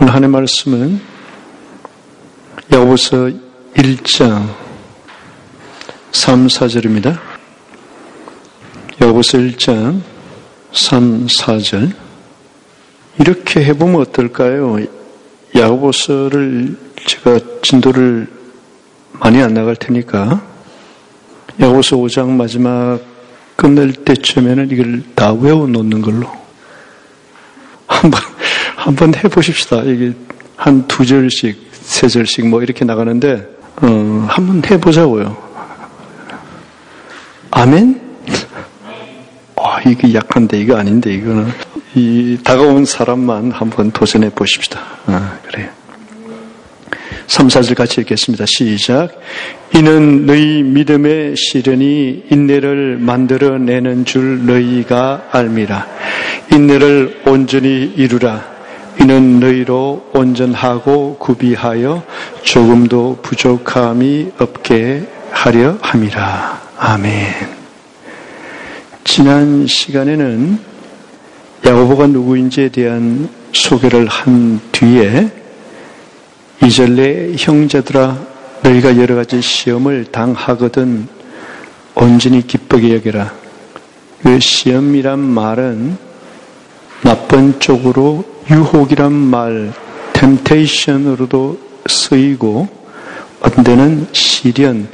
오늘 하나님의 말씀은 야고보서 1장 3, 4절입니다. 야고보서 1장 3, 4절. 이렇게 해보면 어떨까요? 야고보서를 제가 진도를 많이 안 나갈 테니까 야고보서 5장 마지막 끝낼 때쯤에는 이걸 다 외워놓는 걸로 한번 해보십시다. 이게 한 2절씩, 3절씩 뭐 이렇게 나가는데 한번 해보자고요. 아멘? 이게 약한데 이거 아닌데 이거는 이 다가온 사람만 한번 도전해 보십시다. 그래요. 3, 4절 같이 읽겠습니다. 시작. 이는 너희 믿음의 시련이 인내를 만들어내는 줄 너희가 알미라. 인내를 온전히 이루라. 이는 너희로 온전하고 구비하여 조금도 부족함이 없게 하려 함이라. 아멘. 지난 시간에는 야고보가 누구인지에 대한 소개를 한 뒤에 2절 내 형제들아 너희가 여러 가지 시험을 당하거든 온전히 기쁘게 여겨라. 그 시험이란 말은 나쁜 쪽으로 유혹이란 말, temptation으로도 쓰이고 어떤 데는 시련,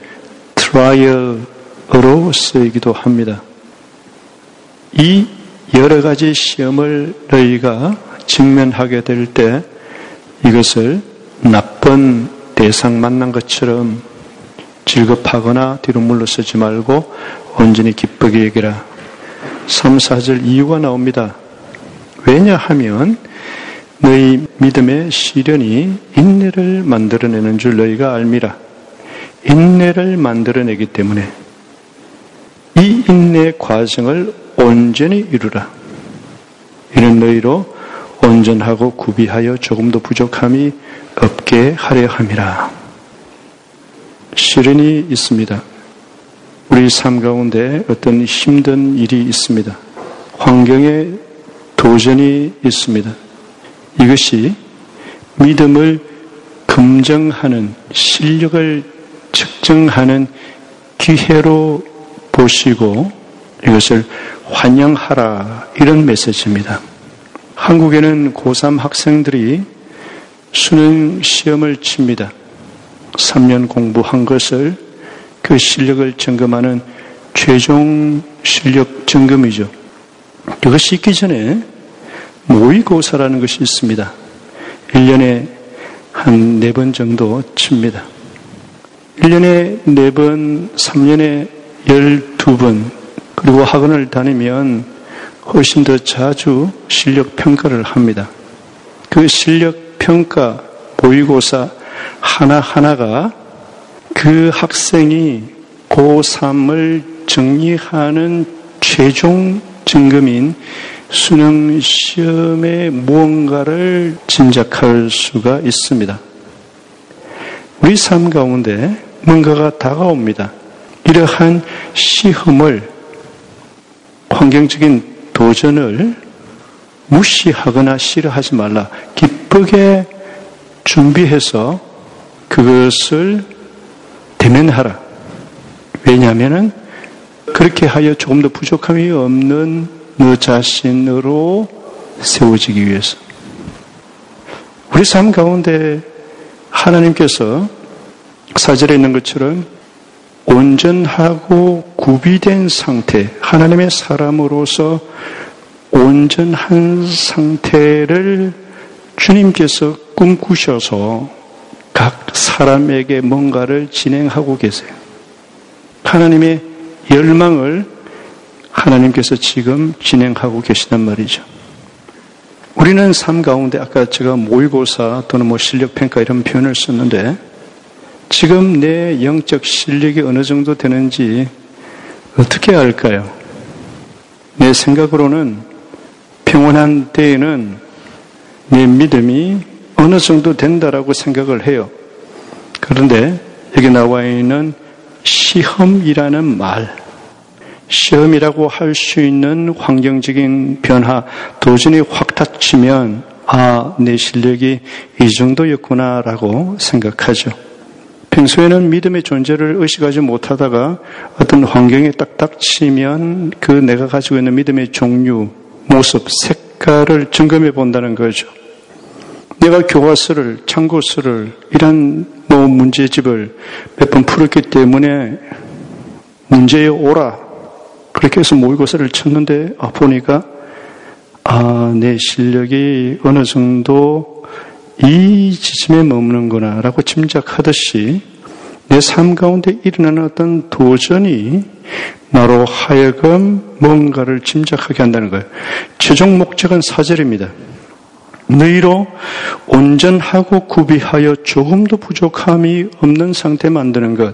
trial으로 쓰이기도 합니다. 이 여러 가지 시험을 너희가 직면하게 될 때 이것을 나쁜 대상 만난 것처럼 질겁하거나 뒤로 물러서지 말고 온전히 기쁘게 여기라. 3, 4절 이유가 나옵니다. 왜냐하면 너희 믿음의 시련이 인내를 만들어내는 줄 너희가 알미라. 인내를 만들어내기 때문에 이 인내 과정을 온전히 이루라. 이는 너희로 온전하고 구비하여 조금도 부족함이 없게 하려 함이라. 시련이 있습니다. 우리 삶 가운데 어떤 힘든 일이 있습니다. 환경에 도전이 있습니다. 이것이 믿음을 검증하는, 실력을 측정하는 기회로 보시고 이것을 환영하라, 이런 메시지입니다. 한국에는 고3 학생들이 수능 시험을 칩니다. 3년 공부한 것을 그 실력을 점검하는 최종 실력 점검이죠. 그것이 있기 전에 모의고사라는 것이 있습니다. 1년에 한 4번 정도 칩니다. 1년에 4번, 3년에 12번, 그리고 학원을 다니면 훨씬 더 자주 실력 평가를 합니다. 그 실력 평가, 모의고사 하나하나가 그 학생이 고3을 정리하는 최종 점검인 수능 시험에 무언가를 짐작할 수가 있습니다. 우리 삶 가운데 뭔가가 다가옵니다. 이러한 시험을, 환경적인 도전을 무시하거나 싫어하지 말라. 기쁘게 준비해서 그것을 대면하라. 왜냐하면 그렇게 하여 조금 더 부족함이 없는 너 자신으로 세워지기 위해서. 우리 삶 가운데 하나님께서 4절에 있는 것처럼 온전하고 구비된 상태, 하나님의 사람으로서 온전한 상태를 주님께서 꿈꾸셔서 각 사람에게 뭔가를 진행하고 계세요. 하나님의 열망을 하나님께서 지금 진행하고 계시단 말이죠. 우리는 삶 가운데 아까 제가 모의고사 또는 실력평가 이런 표현을 썼는데 지금 내 영적 실력이 어느 정도 되는지 어떻게 알까요? 내 생각으로는 평온한 때에는 내 믿음이 어느 정도 된다라고 생각을 해요. 그런데 여기 나와 있는 시험이라는 말, 시험이라고 할 수 있는 환경적인 변화, 도전이 확 닥치면 내 실력이 이 정도였구나라고 생각하죠. 평소에는 믿음의 존재를 의식하지 못하다가 어떤 환경에 딱 닥치면 그 내가 가지고 있는 믿음의 종류, 모습, 색깔을 점검해 본다는 거죠. 내가 교과서를, 참고서를, 이런 문제집을 몇 번 풀었기 때문에 문제에 오라. 그렇게 해서 모의고사를 쳤는데 보니까 내 실력이 어느 정도 이 지점에 머무는구나 라고 짐작하듯이 내 삶 가운데 일어나는 어떤 도전이 나로 하여금 뭔가를 짐작하게 한다는 거예요. 최종 목적은 4절입니다. 너희로 온전하고 구비하여 조금도 부족함이 없는 상태 만드는 것.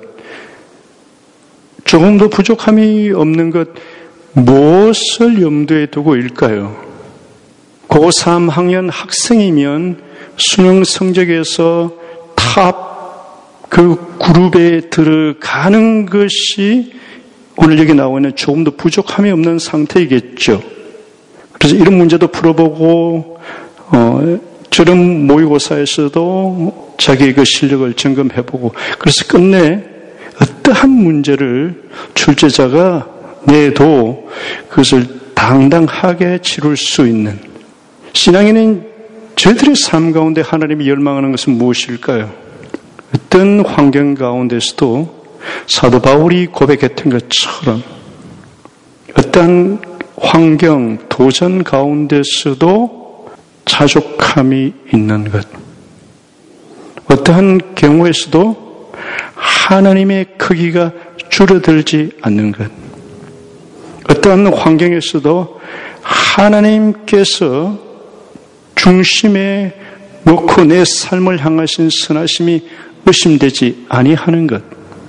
조금도 부족함이 없는 것, 무엇을 염두에 두고일까요? 고3 학년 학생이면 수능 성적에서 탑 그 그룹에 들어가는 것이 오늘 여기 나와 있는 조금도 부족함이 없는 상태이겠죠. 그래서 이런 문제도 풀어보고 저런 모의고사에서도 자기의 그 실력을 점검해보고 그래서 끝내 어떠한 문제를 출제자가 내도 그것을 당당하게 치룰 수 있는 신앙인은 저희들의 삶 가운데 하나님이 열망하는 것은 무엇일까요? 어떤 환경 가운데서도 사도 바울이 고백했던 것처럼 어떤 환경, 도전 가운데서도 자족함이 있는 것. 어떠한 경우에서도 하나님의 크기가 줄어들지 않는 것. 어떠한 환경에서도 하나님께서 중심에 놓고 내 삶을 향하신 선하심이 의심되지 아니하는 것.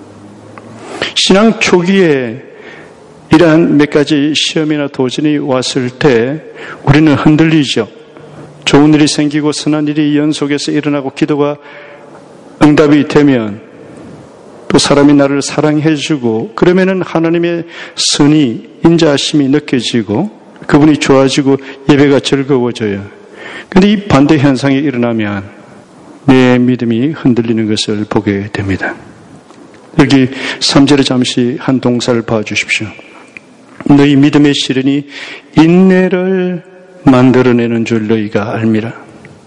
신앙 초기에 이러한 몇 가지 시험이나 도전이 왔을 때 우리는 흔들리죠. 좋은 일이 생기고 선한 일이 연속해서 일어나고 기도가 응답이 되면 또 사람이 나를 사랑해주고 그러면은 하나님의 선이 인자하심이 느껴지고 그분이 좋아지고 예배가 즐거워져요. 그런데 이 반대 현상이 일어나면 내 믿음이 흔들리는 것을 보게 됩니다. 여기 3절에 잠시 한 동사를 봐주십시오. 너희 믿음의 시련이 인내를 만들어내는 줄 너희가 알미라.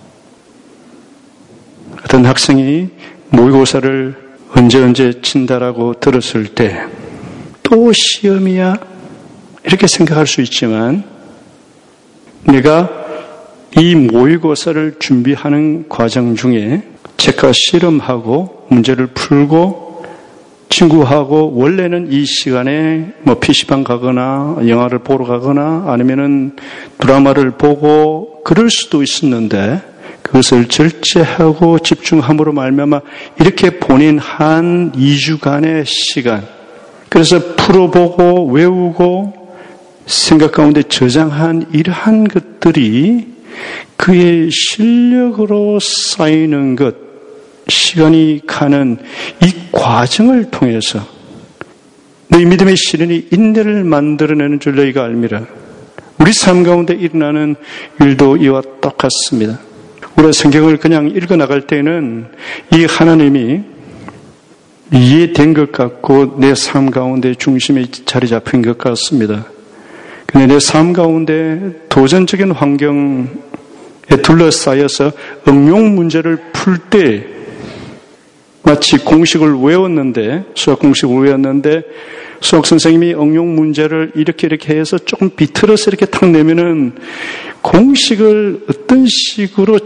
어떤 학생이 모의고사를 언제 친다라고 들었을 때 또 시험이야? 이렇게 생각할 수 있지만 내가 이 모의고사를 준비하는 과정 중에 책과 실험하고 문제를 풀고 친구하고 원래는 이 시간에 PC방 가거나 영화를 보러 가거나 아니면은 드라마를 보고 그럴 수도 있었는데 그것을 절제하고 집중함으로 말미암아 이렇게 보낸 한 2주간의 시간 그래서 풀어보고 외우고 생각 가운데 저장한 이러한 것들이 그의 실력으로 쌓이는 것, 시간이 가는 이 과정을 통해서 너희 믿음의 시련이 인내를 만들어내는 줄 너희가 알미라. 우리 삶 가운데 일어나는 일도 이와 똑같습니다. 우리가 성경을 그냥 읽어나갈 때는 이 하나님이 이해된 것 같고 내 삶 가운데 중심에 자리 잡힌 것 같습니다. 그런데 내 삶 가운데 도전적인 환경에 둘러싸여서 응용 문제를 풀 때 마치 공식을 외웠는데 수학 공식을 외웠는데 수학 선생님이 응용 문제를 이렇게 해서 조금 비틀어서 이렇게 탁 내면은 공식을 어떤 식으로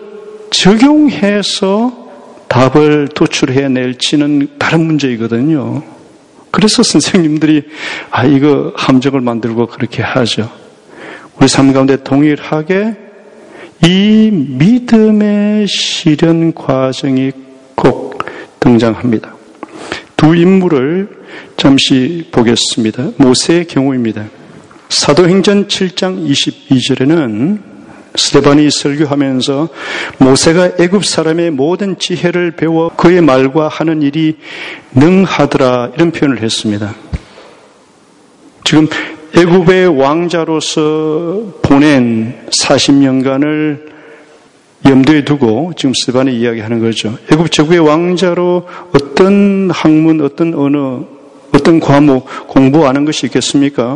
적용해서 답을 도출해낼지는 다른 문제이거든요. 그래서 선생님들이 이거 함정을 만들고 그렇게 하죠. 우리 삶 가운데 동일하게 이 믿음의 시련 과정이 꼭 등장합니다. 두 인물을 잠시 보겠습니다. 모세의 경우입니다. 사도행전 7장 22절에는 스데반이 설교하면서 모세가 애굽 사람의 모든 지혜를 배워 그의 말과 하는 일이 능하더라 이런 표현을 했습니다. 지금 애굽의 왕자로서 보낸 40년간을 염두에 두고 지금 스바니 이야기하는 거죠. 애굽 제국의 왕자로 어떤 학문, 어떤 언어, 어떤 과목 공부하는 것이 있겠습니까?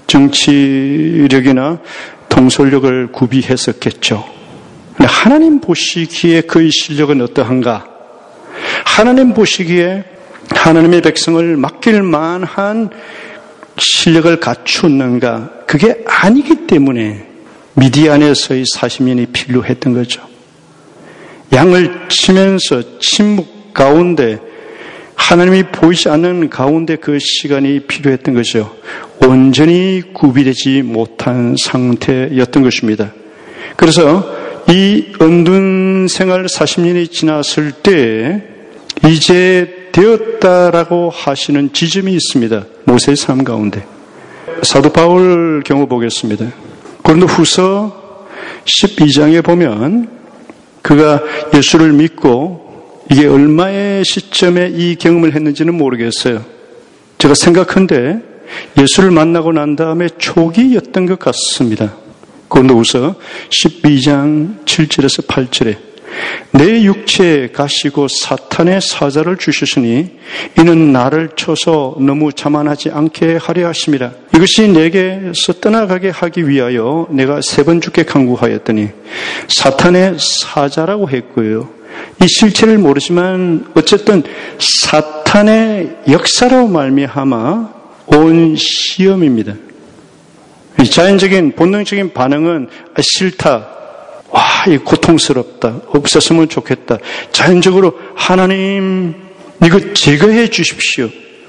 정치력이나 통솔력을 구비했었겠죠. 하나님 보시기에 그의 실력은 어떠한가? 하나님 보시기에 하나님의 백성을 맡길 만한 실력을 갖추었는가? 그게 아니기 때문에 미디안에서의 40년이 필요했던 거죠. 양을 치면서 침묵 가운데 하나님이 보이지 않는 가운데 그 시간이 필요했던 거죠. 온전히 구비되지 못한 상태였던 것입니다. 그래서 이 언둔 생활 40년이 지났을 때 이제 되었다라고 하시는 지점이 있습니다. 모세의 삶 가운데. 사도 바울 경우 보겠습니다. 고린도후서 12장에 보면 그가 예수를 믿고 이게 얼마의 시점에 이 경험을 했는지는 모르겠어요. 제가 생각한데 예수를 만나고 난 다음에 초기였던 것 같습니다. 고린도후서 12장 7절에서 8절에 내 육체에 가시고 사탄의 사자를 주셨으니 이는 나를 쳐서 너무 자만하지 않게 하려 하심이라. 이것이 내게서 떠나가게 하기 위하여 내가 3번 주께 간구하였더니 사탄의 사자라고 했고요. 이 실체를 모르지만 어쨌든 사탄의 역사로 말미암아 온 시험입니다. 자연적인 본능적인 반응은 싫다. 와, 이 고통스럽다. 없었으면 좋겠다. 자연적으로 하나님 이거 제거해 주십시오.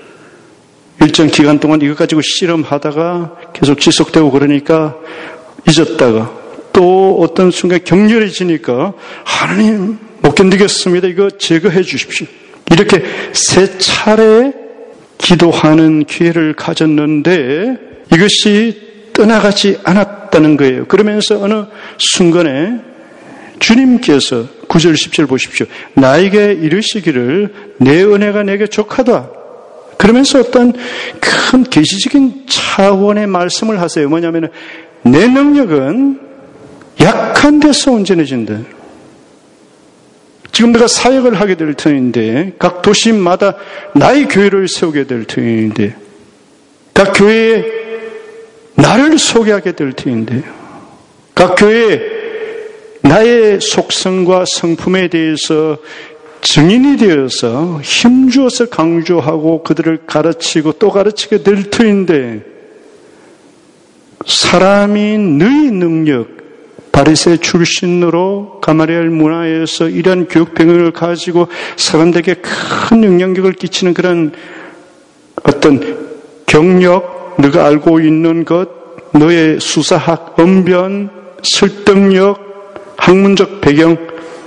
일정 기간 동안 이거 가지고 실험하다가 계속 지속되고 그러니까 잊었다가 또 어떤 순간 격렬해지니까 하나님 못 견디겠습니다. 이거 제거해 주십시오. 이렇게 3차례 기도하는 기회를 가졌는데 이것이 떠나가지 않았다는 거예요. 그러면서 어느 순간에 주님께서 9절 10절 보십시오. 나에게 이르시기를 내 은혜가 내게 족하다. 그러면서 어떤 큰 계시적인 차원의 말씀을 하세요. 뭐냐면 내 능력은 약한 데서 온전해진다. 지금 내가 사역을 하게 될 터인데 각 도시마다 나의 교회를 세우게 될 터인데 각 교회에 나를 소개하게 될 터인데 각 교회에 나의 속성과 성품에 대해서 증인이 되어서 힘주어서 강조하고 그들을 가르치고 또 가르치게 될 터인데 사람이 너희 능력 바리새 출신으로 가마리엘 문화에서 이러한 교육 병역을 가지고 사람들에게 큰 영향력을 끼치는 그런 어떤 경력 너가 알고 있는 것, 너의 수사학, 언변, 설득력, 학문적 배경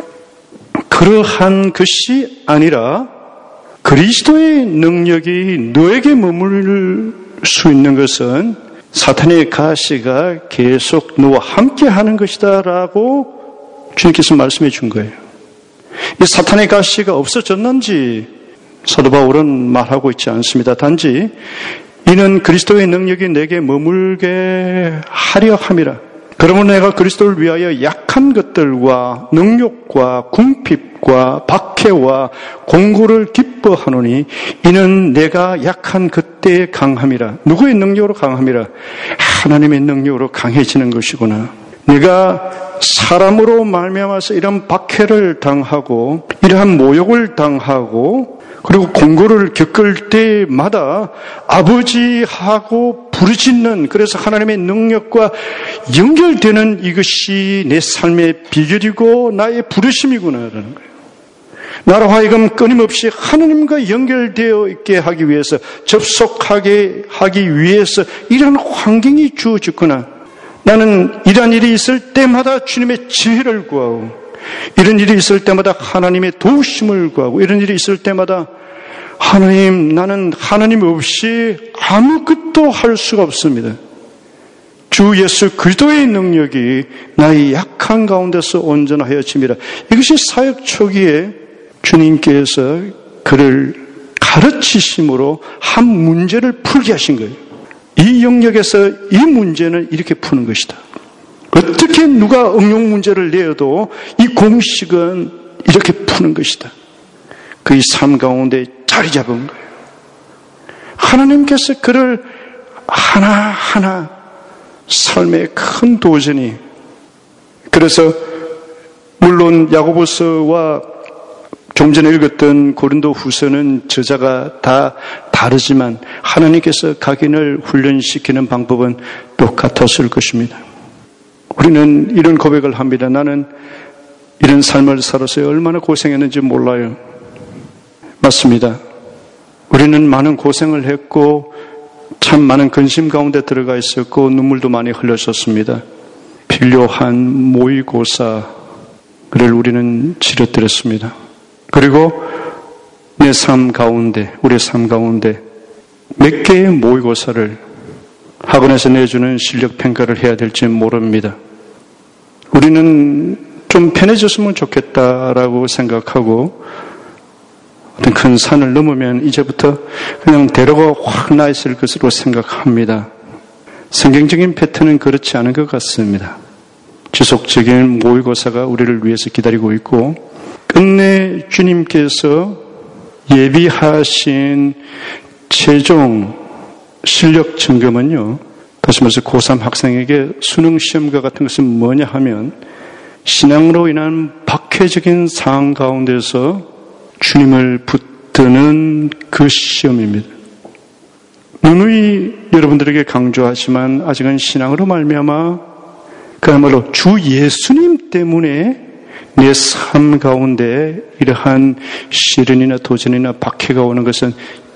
그러한 것이 아니라 그리스도의 능력이 너에게 머물 수 있는 것은 사탄의 가시가 계속 너와 함께 하는 것이다 라고 주님께서 말씀해 준 거예요. 이 사탄의 가시가 없어졌는지 사도 바울은 말하고 있지 않습니다. 단지 이는 그리스도의 능력이 내게 머물게 하려 함이라. 그러므로 내가 그리스도를 위하여 약한 것들과 능욕과 궁핍과 박해와 공고를 기뻐하노니 이는 내가 약한 그때의 강함이라. 누구의 능력으로 강함이라? 하나님의 능력으로 강해지는 것이구나. 내가 사람으로 말미암아서 이런 박해를 당하고 이러한 모욕을 당하고 그리고 공고를 겪을 때마다 아버지하고 부르짖는 그래서 하나님의 능력과 연결되는 이것이 내 삶의 비결이고 나의 부르심이구나라는 거예요. 나로 하여금 끊임없이 하나님과 연결되어 있게 하기 위해서 접속하게 하기 위해서 이런 환경이 주어졌구나. 나는 이런 일이 있을 때마다 주님의 지혜를 구하고 이런 일이 있을 때마다 하나님의 도우심을 구하고 이런 일이 있을 때마다 하나님 나는 하나님 없이 아무것도 할 수가 없습니다. 주 예수 그리스도의 능력이 나의 약한 가운데서 온전하여짐이라. 이것이 사역 초기에 주님께서 그를 가르치심으로 한 문제를 풀게 하신 거예요. 이 영역에서 이 문제는 이렇게 푸는 것이다. 어떻게 누가 응용 문제를 내어도 이 공식은 이렇게 푸는 것이다. 그의 삶 가운데 자리 잡은 거예요. 하나님께서 그를 하나하나 삶의 큰 도전이, 그래서 물론 야고보서와 좀 전에 읽었던 고린도 후서는 저자가 다 다르지만 하나님께서 각인을 훈련시키는 방법은 똑같았을 것입니다. 우리는 이런 고백을 합니다. 나는 이런 삶을 살아서 얼마나 고생했는지 몰라요. 맞습니다. 우리는 많은 고생을 했고 참 많은 근심 가운데 들어가 있었고 눈물도 많이 흘렸었습니다. 필요한 모의고사를 우리는 치러드렸습니다. 그리고 내 삶 가운데, 우리의 삶 가운데 몇 개의 모의고사를 학원에서 내주는 실력 평가를 해야 될지 모릅니다. 우리는 좀 편해졌으면 좋겠다라고 생각하고 어떤 큰 산을 넘으면 이제부터 그냥 대로가 확 나 있을 것으로 생각합니다. 성경적인 패턴은 그렇지 않은 것 같습니다. 지속적인 모의고사가 우리를 위해서 기다리고 있고 끝내 주님께서 예비하신 최종 실력 점검은요, 다시 말해서 고3 학생에게 수능 시험과 같은 것은 뭐냐 하면 신앙으로 인한 박해적인 상황 가운데서 주님을 붙드는 그 시험입니다. 누누이 여러분들에게 강조하지만 아직은 신앙으로 말미암아 그야말로 주 예수님 때문에 내 삶 가운데 이러한 시련이나 도전이나 박해가 오는 것은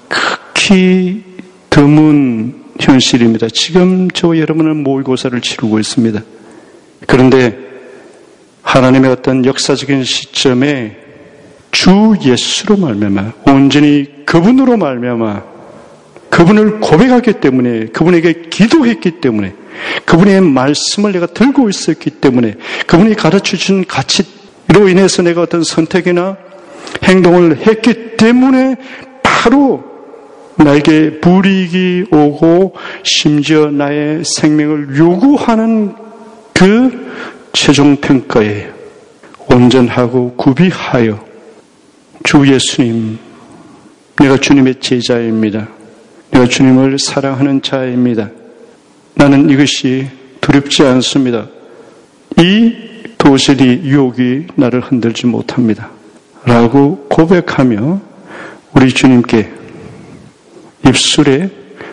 극히 드문 현실입니다. 지금 저와 여러분은 모의고사를 치르고 있습니다. 그런데 하나님의 어떤 역사적인 시점에 주 예수로 말미암아 온전히 그분으로 말미암아 그분을 고백하기 때문에 그분에게 기도했기 때문에 그분의 말씀을 내가 들고 있었기 때문에 그분이 가르쳐준 가치로 인해서 내가 어떤 선택이나 행동을 했기 때문에 바로 나에게 불이익이 오고 심지어 나의 생명을 요구하는 그 최종 평가에 온전하고 구비하여 주 예수님, 내가 주님의 제자입니다. 내가 주님을 사랑하는 자입니다. 나는 이것이 두렵지 않습니다. 이 도시리 유혹이 나를 흔들지 못합니다. 라고 고백하며 우리 주님께 입술에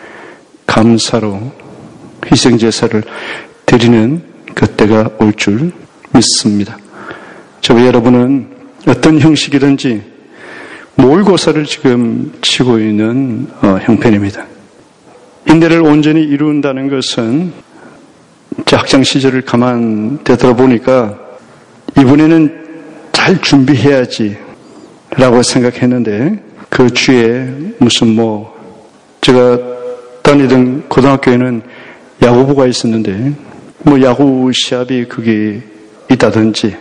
감사로 희생제사를 드리는 그때가 올 줄 믿습니다. 저와 여러분은 어떤 형식이든지 모의고사를 지금 치고 있는 형편입니다. 인내를 온전히 이룬다는 것은 제 학창 시절을 가만 되돌아보니까 이번에는 잘 준비해야지 라고 생각했는데 그 주에 무슨 제가 다니던 고등학교에는 야구부가 있었는데 야구 시합이 그게 있다든지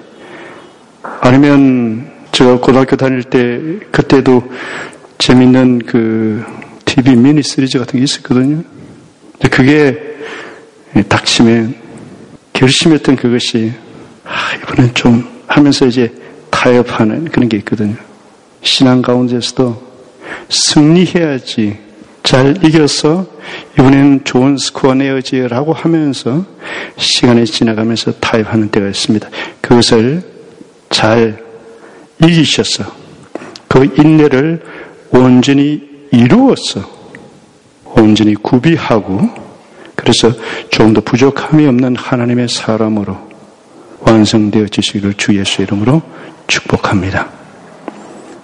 아니면 제가 고등학교 다닐 때 그때도 재밌는 그 TV 미니 시리즈 같은 게 있었거든요. 근데 그게 닥치면 결심했던 그것이 이번엔 좀 하면서 이제 타협하는 그런 게 있거든요. 신앙 가운데서도 승리해야지 잘 이겨서 이번에는 좋은 스코어 내야지라고 하면서 시간이 지나가면서 타협하는 때가 있습니다. 그것을 잘 이기셔서 그 인내를 온전히 이루어서 온전히 구비하고 그래서 조금 더 부족함이 없는 하나님의 사람으로 완성되어지시기를 주 예수의 이름으로 축복합니다.